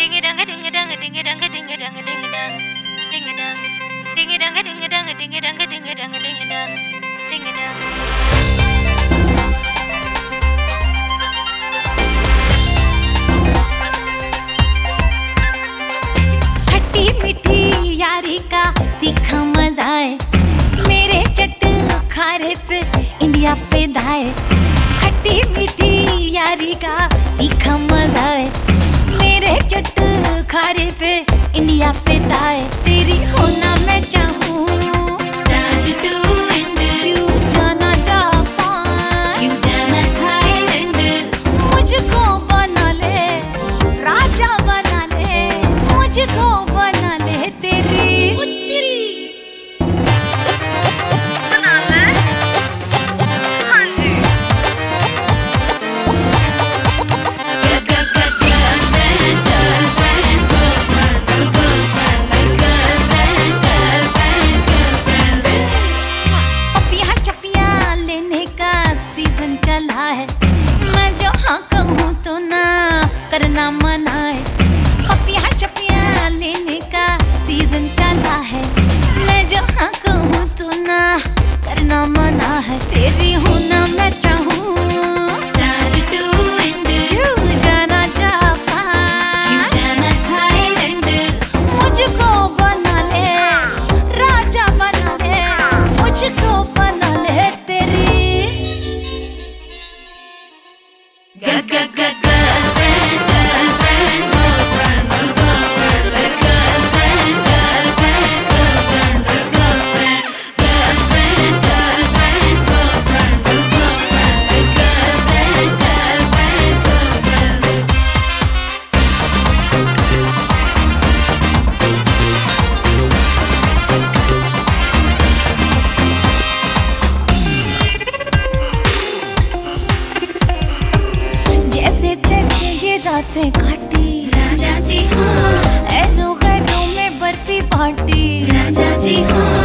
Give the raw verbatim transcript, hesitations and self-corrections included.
Ding dang ding dang ding dang ding dang ding dang ding dang ding dang ding dang ding dang ding dang ding dang ding dang खट्टी मीठी यारी का तीखा मजा है मेरे चट खारे पे इंडिया फिदा है। खट्टी मीठी यारी का तीखा मजा है मेरे चट खारे पे इंडिया फिदा है। तेरी होना मैं चाहूँ स्टार्ट टू एंड क्यों जाना जापान क्यों जाना थाईलैंड मुझको बना ले राजा बना ले मुझको बना ले तेरी तेरी बना ले हाँ जी पपिया चपिया लेने का सीजन चला है मैं जो हाँ कहूँ तो ना करना मना है। पपिया चपिया लेने का सीजन चला है मैं जो हाँ कहूँ तो ना करना मना है। तेरी होना मैं चाहूँ स्टार्ट टू एंड क्यों जाना जापान क्यों जाना थाईलैंड मुझको बना ले राजा बना ले मुझको बना ले तेरी ग ग ग girlfriend girlfriend girlfriend girlfriend girlfriend girlfriend girlfriend girlfriend girlfriend girlfriend girlfriend जैसे तैसे ये रातें काटी राजा जी हाँ एलो गैलो में बर्फी पार्टी राजा जी हाँ